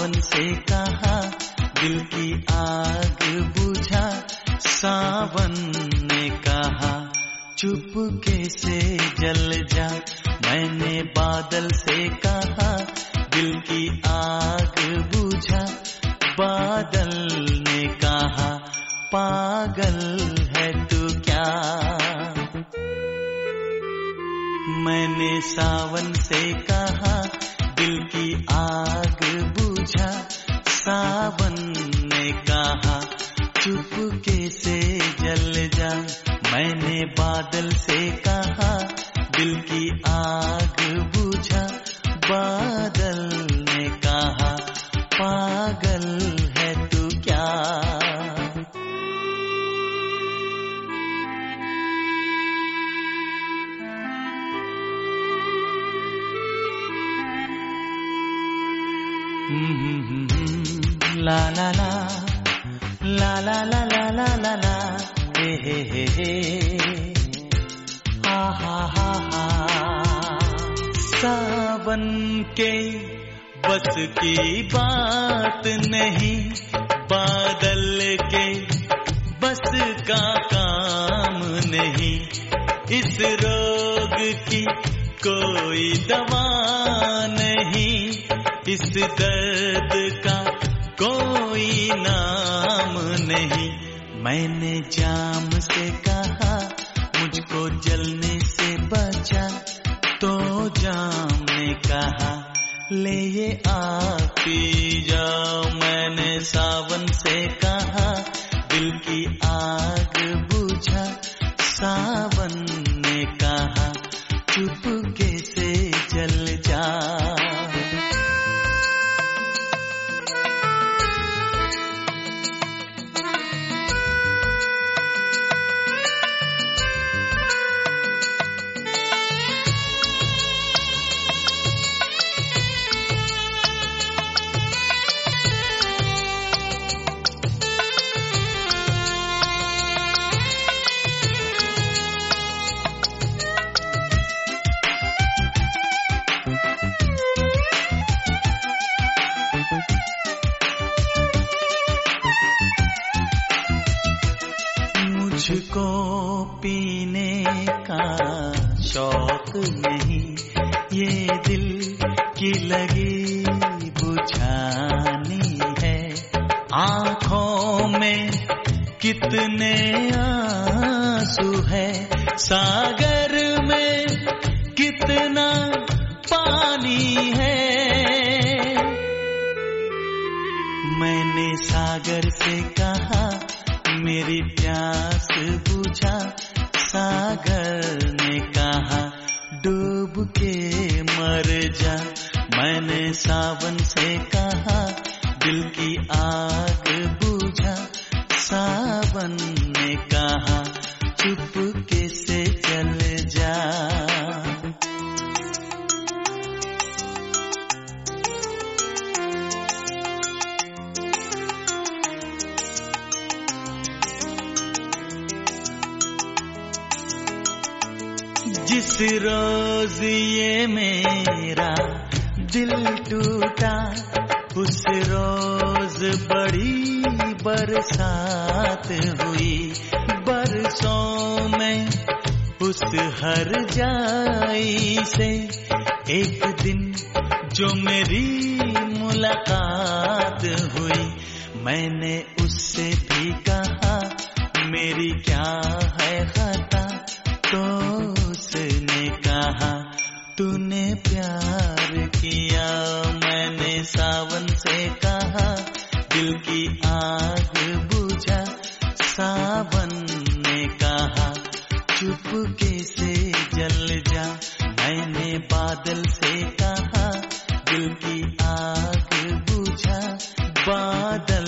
सावन से कहा दिल की आग बुझा, सावन ने कहा चुपके से जल जा। मैंने बादल से कहा दिल की आग बुझा, बादल ने कहा पागल है तू क्या। मैंने सावन से कहा दिल की आग बुझा, सावन ने कहा चुपके से जल जा। मैंने बादल से कहा दिल की आग बुझा, बादल ने कहा पागल है तू क्या। ला ला ला ला ला ला ला ला ला ला हे हा हा हा हा। सावन के बस की बात नहीं, बादल के बस का काम नहीं। इस रोग की कोई दवा नहीं, इस दर्द का कोई नाम नहीं। मैंने जाम से कहा मुझको जलने से बचा, तो जाम ने कहा ले ये आप पी जाओ। मैंने सावन से कहा दिल की आग बुझा, सावन ने कहा चुपके से जल जा। मुझको पीने का शौक नहीं, ये दिल की लगी बुझानी है। आँखों में कितने आंसू है, सागर में कितना पानी है। मैंने सागर से कहा मेरी प्यास बुझा, सागर ने कहा डूब के मर जा। मैंने सावन से कहा दिल की आग बुझा, सावन ने कहा चुपके से जल जा। जिस रोज ये मेरा दिल टूटा, उस रोज बड़ी बरसात हुई। बरसों में उस हर जाई से एक दिन जो मेरी मुलाकात हुई। मैंने उससे भी कहा मेरी क्या है खता, तो उसने कहा तूने प्यार किया। मैंने सावन से कहा दिल की आग बुझा, सावन ने कहा चुपके से जल जा। मैंने बादल से कहा दिल की आग बुझा, बादल